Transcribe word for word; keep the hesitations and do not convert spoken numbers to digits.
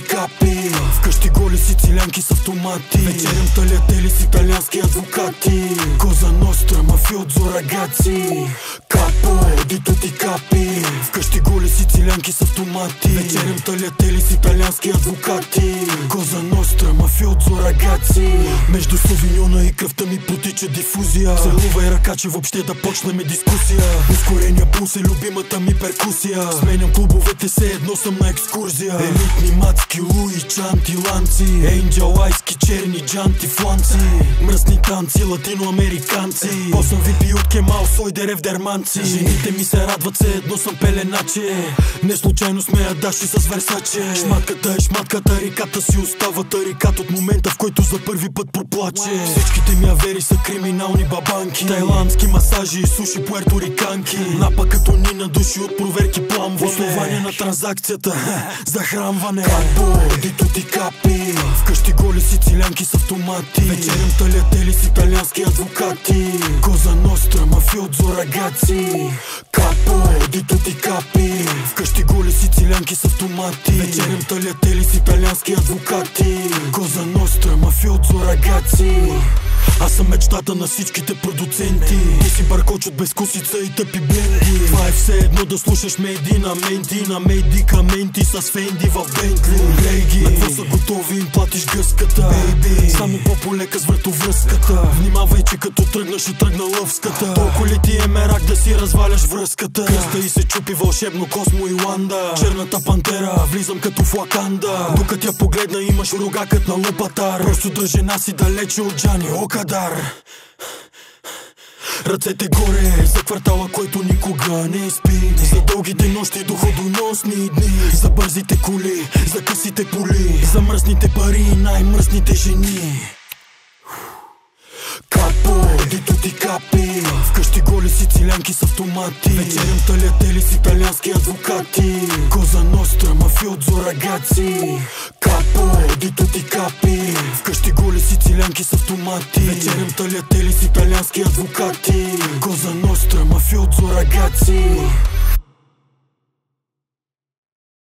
капи. Вкъщи голи сицилянки с автомати. Вечерям талиатели с италиански адвокати. Коза ностра, мафиозо, рагаци. Капо, ди тути капи. Вкъщи голи сицилянки с автомати. Вечерям талиатели с италиански адвокати. Коза ностра, мафиозо, рагаци. Между Совиньона и кръвта ми протича дифузия. Целувай ръка, че въобще да почнем дискусия. Ускорения пулс е любимата ми перкусия. Сменям клубовете, се едно съм на екскурзия. Елитни мацки, луи, чанти, ланци. Енджелайски, черни джанти, фланци. Мръсни танци, латиноамериканци. По-съм випи от Кемал, сой дерев дерманци. Жените ми се радват, се едно съм пеленаче. Не случайно сме адаши с Версаче. Шматката е шматката, риката си остава тарикат от момента, в който за първи път проплаче. Всичките ми авери са криминални бабанки. Тайландски масажи и суши пуерториканки. Напа като ни на души от проверки пламване. Основание на транзакцията, захранване. Капо, ди тути капи. Вкъщи голи сицилянки с автомати. Вечерям талиатели с италиански адвокати. Коза ностра, мафиозо, рагаци. Капо, ди тути капи. Вкъщи голи сицилянки с автомати. Вечерям талиатели с италиански адвокати. Коза ностра, мафиозо, рагаци. Аз съм мечтата на всичките продуценти. Ти си баркоч от безкусица и тъпи бленди. Това е все едно да слушаш мейди на менти, на медикаменти с фенди в Бентли. Лейги, на какво са готови им платиш гъската, бейби. Само по-полека с вратовръзката. Внимавай, че като тръгнаш и тръгна лъвската. Толкова ли ти е мерак да си разваляш връзката? Кръста и се чупи вълшебно Космо и Ланда. Черната пантера, влизам като в Лаканда. Докато я погледна имаш рогакът на Лопатар. Просто да жена си далече от Джани Окадар. Ръцете горе за квартала, който никога не спи. За дългите нощи, доходоносни дни. За бързите коли, за късите поли. За мръсните пари и най-мръсните жени. Капо, ди тути капи. Вкъщи голи сицилянки с автомати. Вечерям талиатели с италиански адвокати. Коза ностра, мафиозо, рагаци. Капо, ди тути капи. Вкъщи голи сицилянки с автомати. Вечерям талиатели с италиански адвокати. Коза ностра, мафиозо, рагаци.